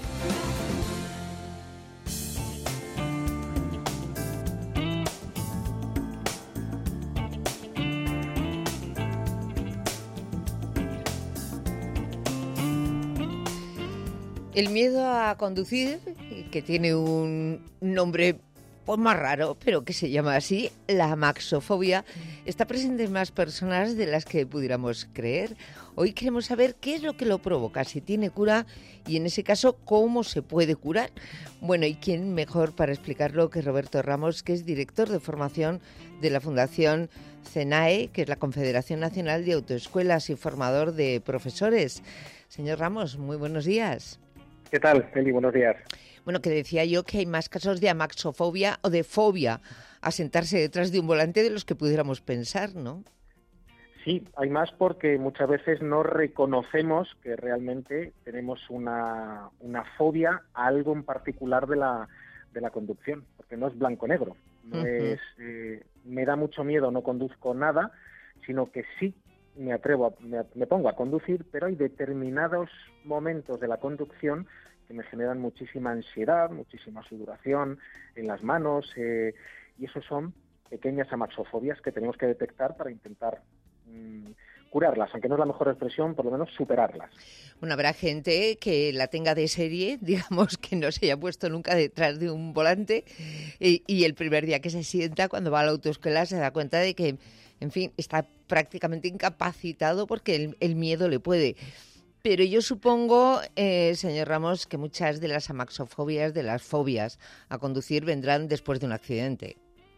El miedo a conducir, que tiene un nombre pues más raro, pero que se llama así, la amaxofobia, está presente en más personas de las que pudiéramos creer. Hoy queremos saber qué es lo que lo provoca, si tiene cura y en ese caso cómo se puede curar. Bueno, ¿y quién mejor para explicarlo que Roberto Ramos, que es director de formación de la Fundación CENAE, que es la Confederación Nacional de Autoescuelas y formador de profesores? Señor Ramos, muy buenos días. ¿Qué tal, Eli? Buenos días. Bueno, que decía yo que hay más casos de amaxofobia o de fobia a sentarse detrás de un volante de los que pudiéramos pensar, ¿no? Sí, hay más porque muchas veces no reconocemos que realmente tenemos una, una fobia a algo en particular de la, de la conducción, porque no es blanco-negro. No uh-huh. es, eh, me da mucho miedo, no conduzco nada, sino que sí me atrevo, a, me, me pongo a conducir, pero hay determinados momentos de la conducción que me generan muchísima ansiedad, muchísima sudoración en las manos, eh, y eso son pequeñas amaxofobias que tenemos que detectar para intentar mmm, curarlas, aunque no es la mejor expresión, por lo menos superarlas. Bueno, habrá gente que la tenga de serie, digamos, que no se haya puesto nunca detrás de un volante y, y el primer día que se sienta, cuando va a la autoescuela, se da cuenta de que, en fin, está prácticamente incapacitado porque el, el miedo le puede. Pero yo supongo, eh, señor Ramos, que muchas de las amaxofobias, de las fobias a conducir, vendrán después de un accidente.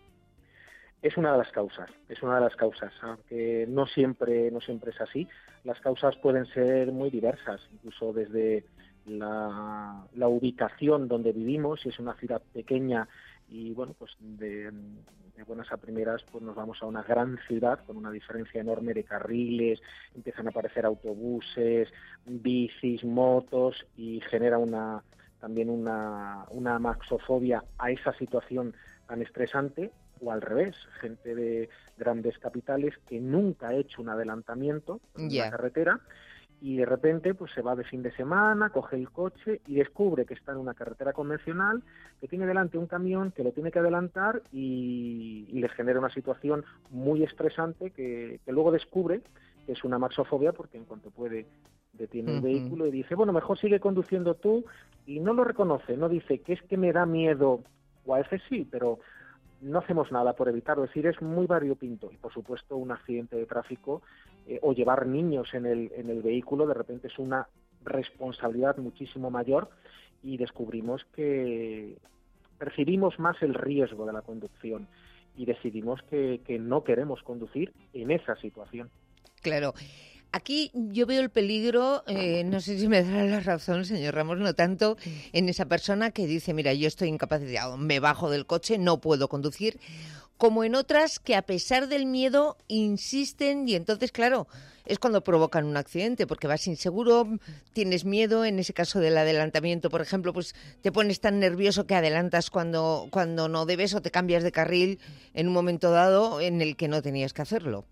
Es una de las causas, es una de las causas, aunque no siempre, no siempre es así. Las causas pueden ser muy diversas, incluso desde la, la ubicación donde vivimos, si es una ciudad pequeña y bueno, pues de, de buenas a primeras pues nos vamos a una gran ciudad con una diferencia enorme de carriles, empiezan a aparecer autobuses, bicis, motos y genera una también una, una amaxofobia a esa situación tan estresante. O al revés, gente de grandes capitales que nunca ha hecho un adelantamiento en yeah. una carretera y de repente pues se va de fin de semana, coge el coche y descubre que está en una carretera convencional, que tiene delante un camión que lo tiene que adelantar y, y le genera una situación muy estresante que, que luego descubre que es una amaxofobia porque en cuanto puede detiene uh-huh. el vehículo y dice, bueno, mejor sigue conduciendo tú, y no lo reconoce, no dice que es que me da miedo, o a veces sí, pero no hacemos nada por evitarlo. Es decir, es muy variopinto. Y, por supuesto, un accidente de tráfico eh, o llevar niños en el, en el vehículo, de repente es una responsabilidad muchísimo mayor y descubrimos que percibimos más el riesgo de la conducción y decidimos que, que no queremos conducir en esa situación. Claro. Aquí yo veo el peligro, eh, no sé si me dará la razón, señor Ramos, no tanto en esa persona que dice, mira, yo estoy incapacitado, me bajo del coche, no puedo conducir, como en otras que a pesar del miedo insisten y entonces, claro, es cuando provocan un accidente, porque vas inseguro, tienes miedo, en ese caso del adelantamiento, por ejemplo, pues te pones tan nervioso que adelantas cuando, cuando no debes o te cambias de carril en un momento dado en el que no tenías que hacerlo.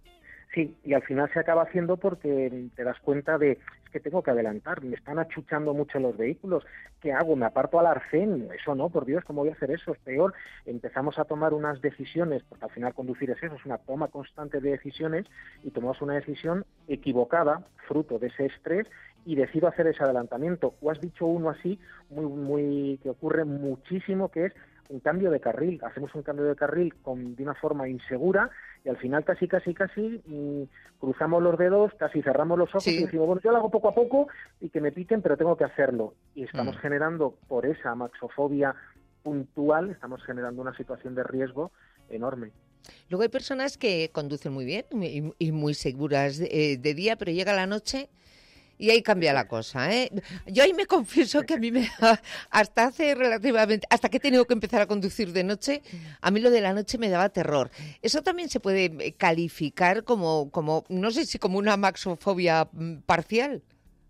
Sí, y al final se acaba haciendo porque te das cuenta de es que tengo que adelantar, me están achuchando mucho los vehículos, ¿qué hago? ¿Me aparto al arcén? Eso no, por Dios, ¿cómo voy a hacer eso? Es peor. Empezamos a tomar unas decisiones, porque al final conducir es eso, es una toma constante de decisiones, y tomamos una decisión equivocada, fruto de ese estrés, y decido hacer ese adelantamiento. O has dicho uno así, muy, muy que ocurre muchísimo, que es un cambio de carril. Hacemos un cambio de carril con, de una forma insegura y al final casi, casi, casi mmm, cruzamos los dedos, casi cerramos los ojos sí. y decimos, bueno, yo lo hago poco a poco y que me piten, pero tengo que hacerlo. Y estamos mm. generando, por esa amaxofobia puntual, estamos generando una situación de riesgo enorme. Luego hay personas que conducen muy bien y, y muy seguras de, de día, pero llega la noche y ahí cambia la cosa, ¿eh? Yo ahí me confieso que a mí me da, hasta hace relativamente, hasta que he tenido que empezar a conducir de noche, a mí lo de la noche me daba terror. Eso también se puede calificar como, como no sé si como una amaxofobia parcial.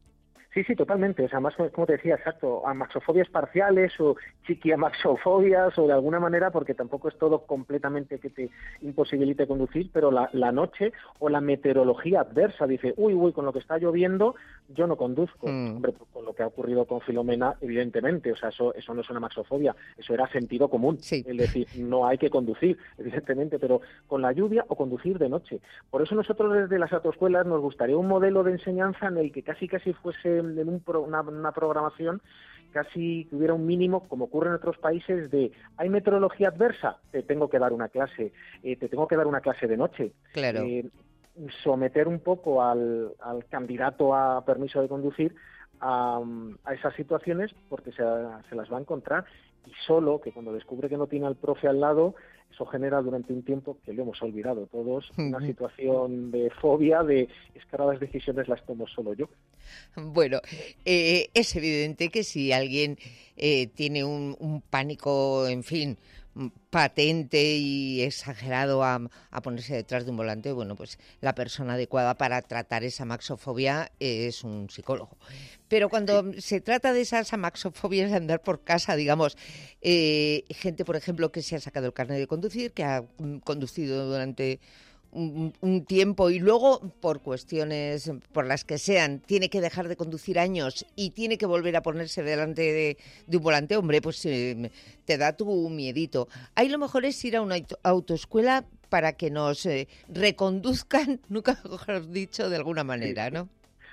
Sí, sí, totalmente. O sea, más como te decía, exacto, amaxofobias parciales o chiquiamaxofobias o de alguna manera, porque tampoco es todo completamente que te imposibilite conducir, pero la, la noche o la meteorología adversa dice, uy, uy, con lo que está lloviendo yo no conduzco. Mm. Hombre, pues con lo que ha ocurrido con Filomena, evidentemente, o sea, eso, eso no es una amaxofobia, eso era sentido común. Sí. Es decir, no hay que conducir, evidentemente, pero con la lluvia o conducir de noche. Por eso nosotros desde las autoescuelas nos gustaría un modelo de enseñanza en el que casi casi fuese en un pro, una, una programación casi que hubiera un mínimo, como ocurre en otros países, de ¿hay meteorología adversa? Te tengo que dar una clase, eh, te tengo que dar una clase de noche. Claro. Eh, someter un poco al, al candidato a permiso de conducir a, a esas situaciones, porque se, se las va a encontrar, y solo que cuando descubre que no tiene al profe al lado, eso genera durante un tiempo, que lo hemos olvidado todos, una situación de fobia, de es que ahora las decisiones las tomo solo yo. Bueno, eh, es evidente que si alguien eh, tiene un, un pánico, en fin, patente y exagerado a, a ponerse detrás de un volante, bueno, pues la persona adecuada para tratar esa amaxofobia es un psicólogo. Pero cuando sí. se trata de esas amaxofobias de andar por casa, digamos, eh, gente, por ejemplo, que se ha sacado el carnet de conducir, que ha conducido durante un, un tiempo y luego, por cuestiones por las que sean, tiene que dejar de conducir años y tiene que volver a ponerse delante de, de un volante, hombre, pues eh, te da tu miedito. Ahí lo mejor es ir a una autoescuela para que nos eh, reconduzcan, nunca mejor dicho, de alguna manera, ¿no?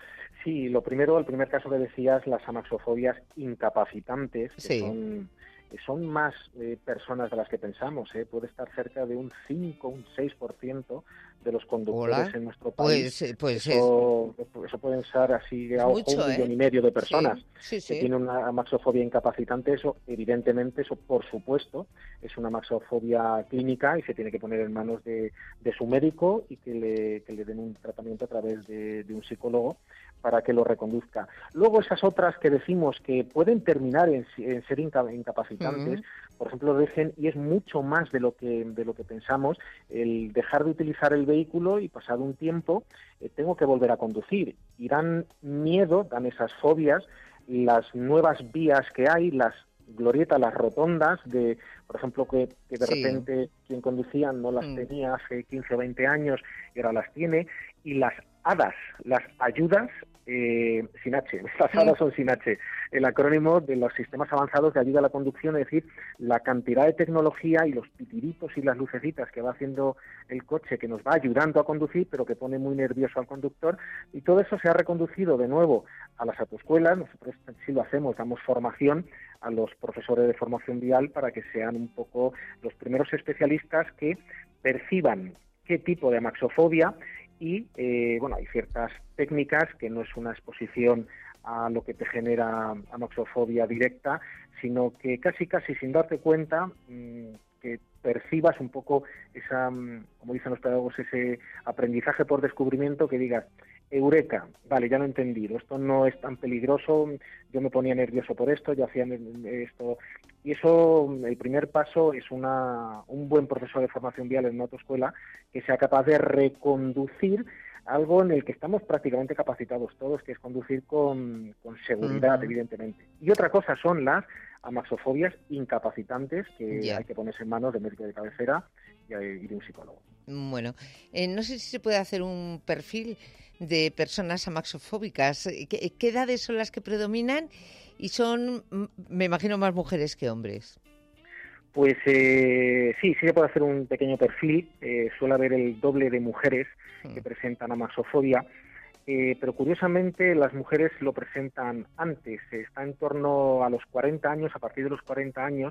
Sí, lo primero, el primer caso que decías, las amaxofobias incapacitantes, que sí. son... son más eh, personas de las que pensamos, ¿eh? Puede estar cerca de un cinco, un seis por ciento de los conductores Hola. en nuestro país. Pues, pues eso, es... eso pueden ser así a ojo un millón ¿eh? y medio de personas sí, sí, sí. que tienen una amaxofobia incapacitante. Eso, evidentemente, eso por supuesto, es una amaxofobia clínica y se tiene que poner en manos de, de su médico y que le, que le den un tratamiento a través de, de un psicólogo para que lo reconduzca. Luego esas otras que decimos que pueden terminar en, en ser incapacitantes, uh-huh. por ejemplo, dejen, y es mucho más de lo que de lo que pensamos, el dejar de utilizar el vehículo y pasado un tiempo eh, tengo que volver a conducir. Y dan miedo, dan esas fobias, las nuevas vías que hay, las glorietas, las rotondas, de por ejemplo, que, que de sí. repente quien conducía no las mm. tenía hace quince o veinte años y ahora las tiene, y las hadas, las ayudas eh, sin H, las hadas son sin H, el acrónimo de los sistemas avanzados de ayuda a la conducción, es decir, la cantidad de tecnología y los pitiritos y las lucecitas que va haciendo el coche, que nos va ayudando a conducir, pero que pone muy nervioso al conductor, y todo eso se ha reconducido de nuevo a las autoescuelas. Nosotros sí lo hacemos, damos formación a los profesores de formación vial para que sean un poco los primeros especialistas que perciban qué tipo de amaxofobia. Y, eh, bueno, hay ciertas técnicas que no es una exposición a lo que te genera amaxofobia directa, sino que casi, casi sin darte cuenta, mmm, que percibas un poco esa, como dicen los pedagogos, ese aprendizaje por descubrimiento, que digas, eureka, vale, ya lo he entendido, esto no es tan peligroso, yo me ponía nervioso por esto, yo hacía esto. Y eso, el primer paso es una, un buen profesor de formación vial en una autoescuela que sea capaz de reconducir algo en el que estamos prácticamente capacitados todos, que es conducir con, con seguridad, uh-huh. evidentemente. Y otra cosa son las amaxofobias incapacitantes, que yeah. hay que ponerse en manos de médico de cabecera y de un psicólogo. Bueno, eh, no sé si se puede hacer un perfil de personas amaxofóbicas. ¿Qué, qué edades son las que predominan? Y son, me imagino, más mujeres que hombres. Pues eh, sí, sí se puede hacer un pequeño perfil. Eh, suele haber el doble de mujeres que presentan amaxofobia, eh, pero curiosamente las mujeres lo presentan antes. Está en torno a los cuarenta años, a partir de los cuarenta años,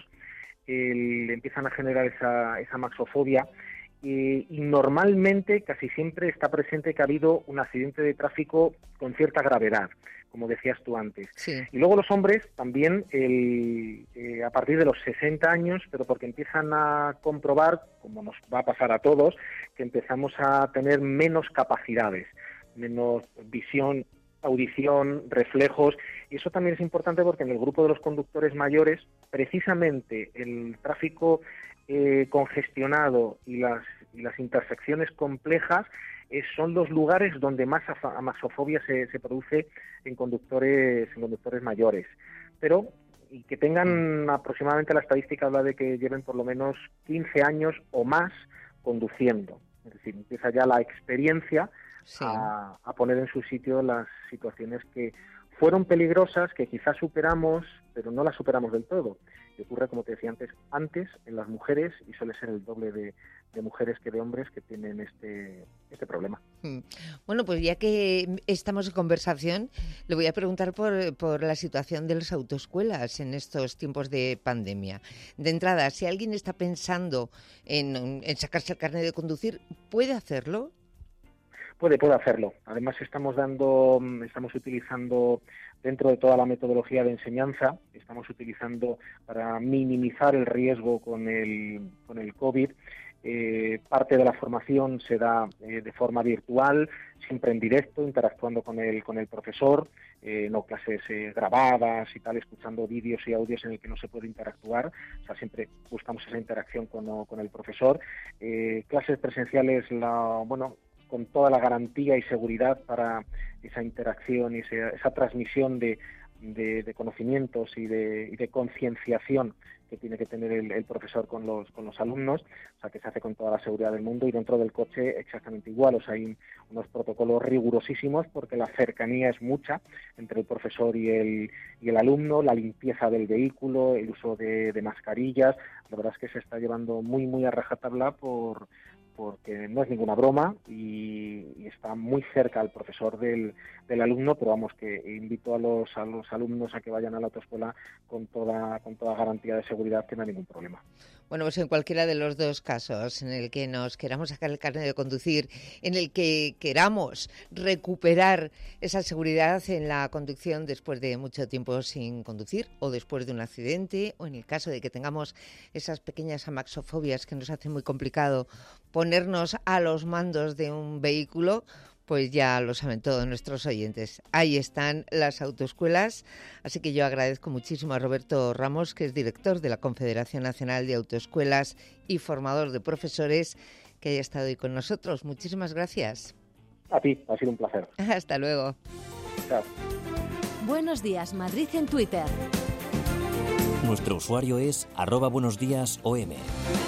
eh, empiezan a generar esa, esa amaxofobia. Eh, y normalmente, casi siempre está presente que ha habido un accidente de tráfico con cierta gravedad, como decías tú antes. Sí. Y luego los hombres también el, eh, a partir de los sesenta años, pero porque empiezan a comprobar, como nos va a pasar a todos, que empezamos a tener menos capacidades, menos visión, audición, reflejos, y eso también es importante porque en el grupo de los conductores mayores, precisamente el tráfico eh, congestionado y las, y las intersecciones complejas eh, son los lugares donde más amaxofobia se, se produce en conductores, en conductores mayores. Pero y que tengan aproximadamente, la estadística habla de que lleven por lo menos quince años o más conduciendo. Es decir, empieza ya la experiencia sí. a, a poner en su sitio las situaciones que fueron peligrosas, que quizás superamos, pero no las superamos del todo. que ocurre, como te decía antes, antes en las mujeres y suele ser el doble de, de mujeres que de hombres que tienen este, este problema. Bueno, pues ya que estamos en conversación, le voy a preguntar por, por la situación de las autoescuelas en estos tiempos de pandemia. De entrada, si alguien está pensando en, en sacarse el carnet de conducir, ¿puede hacerlo? Puede, puede hacerlo. Además, estamos dando, estamos utilizando dentro de toda la metodología de enseñanza, estamos utilizando para minimizar el riesgo con el, con el COVID. Eh, parte de la formación se da eh, de forma virtual, siempre en directo, interactuando con el, con el profesor, eh, no clases eh, grabadas y tal, escuchando vídeos y audios en el que no se puede interactuar. O sea, siempre buscamos esa interacción con, con el profesor. Eh, clases presenciales, la, bueno, con toda la garantía y seguridad para esa interacción y esa, esa transmisión de, de, de conocimientos y de, y de concienciación que tiene que tener el, el profesor con los con los alumnos, o sea, que se hace con toda la seguridad del mundo, y dentro del coche exactamente igual. O sea, hay unos protocolos rigurosísimos porque la cercanía es mucha entre el profesor y el, y el alumno, la limpieza del vehículo, el uso de, de mascarillas. La verdad es que se está llevando muy, muy a rajatabla por porque no es ninguna broma y, y está muy cerca el profesor del, del alumno, pero vamos, que invito a los, a los alumnos a que vayan a la autoescuela con toda, con toda garantía de seguridad, que no hay ningún problema. Bueno, pues en cualquiera de los dos casos, en el que nos queramos sacar el carnet de conducir, en el que queramos recuperar esa seguridad en la conducción después de mucho tiempo sin conducir, o después de un accidente, o en el caso de que tengamos esas pequeñas amaxofobias que nos hacen muy complicado ponernos a los mandos de un vehículo, pues ya lo saben todos nuestros oyentes. Ahí están las autoescuelas, así que yo agradezco muchísimo a Roberto Ramos, que es director de la Confederación Nacional de Autoescuelas y formador de profesores, que haya estado hoy con nosotros. Muchísimas gracias. A ti, ha sido un placer. Hasta luego. Chao. Buenos días, Madrid en Twitter. Nuestro usuario es arroba buenos días O M.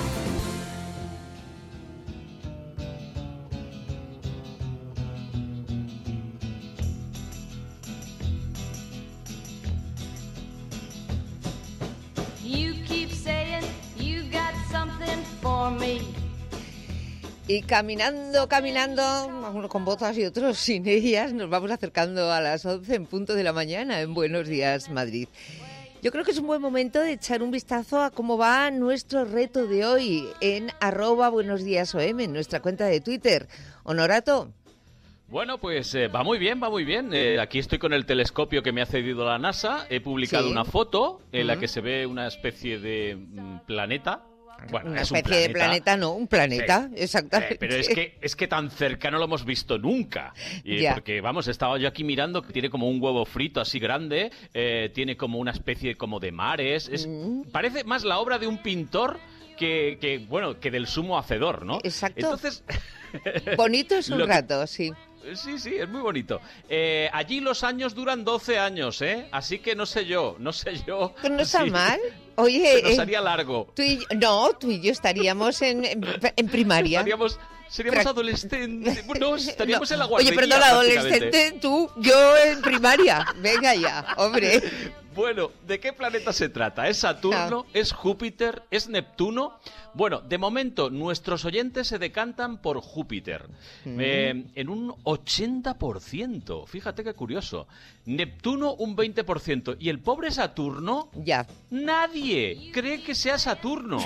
Y caminando, caminando, algunos con botas y otros sin ellas, nos vamos acercando a las once en punto de la mañana en Buenos Días Madrid. Yo creo que es un buen momento de echar un vistazo a cómo va nuestro reto de hoy en arroba buenos días O M, en nuestra cuenta de Twitter. Honorato. Bueno, pues eh, va muy bien, va muy bien. Eh, aquí estoy con el telescopio que me ha cedido la NASA. He publicado Sí. una foto en Uh-huh. la que se ve una especie de mm, planeta. Bueno, Una es un especie de planeta, no, un planeta, Sí. exactamente. Eh, pero es que, es que tan cerca no lo hemos visto nunca. Y, Ya. porque, vamos, estaba yo aquí mirando que tiene como un huevo frito así grande, eh, tiene como una especie como de mares. Es, Mm. Parece más la obra de un pintor que, que, bueno, que del sumo hacedor, ¿no? Exacto. Entonces... Bonito es un Lo que- rato, sí. Sí, sí, es muy bonito. Eh, allí los años duran doce años, ¿eh? Así que no sé yo, no sé yo. Pero no está si- mal. Oye, se nos eh, haría largo. Tú y yo- no, tú y yo estaríamos en, en, en primaria. Estaríamos, seríamos Fra- adolescentes. No, estaríamos No. en la Oye, guardería. perdón, prácticamente. adolescente, tú, yo en primaria. Venga ya, hombre. Bueno, ¿de qué planeta se trata? ¿Es Saturno? ¿Es Júpiter? ¿Es Neptuno? Bueno, de momento nuestros oyentes se decantan por Júpiter. Mm. Eh, en un ochenta por ciento. Fíjate qué curioso. Neptuno un veinte por ciento. Y el pobre Saturno... Ya. Nadie cree que sea Saturno.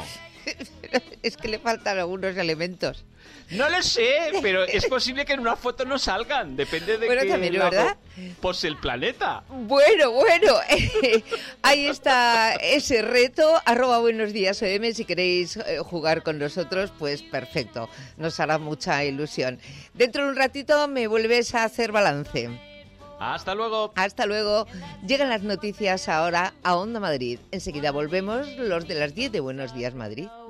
Es que le faltan algunos elementos. No lo sé, pero es posible que en una foto no salgan. Depende de Bueno, qué también es lado verdad. pose el planeta. Bueno, bueno, ahí está ese reto, arroba buenos días O M, si queréis eh, jugar con nosotros, pues perfecto, nos hará mucha ilusión. Dentro de un ratito me vuelves a hacer balance. Hasta luego. Hasta luego. Llegan las noticias ahora a Onda Madrid. Enseguida volvemos los de las diez de Buenos Días Madrid.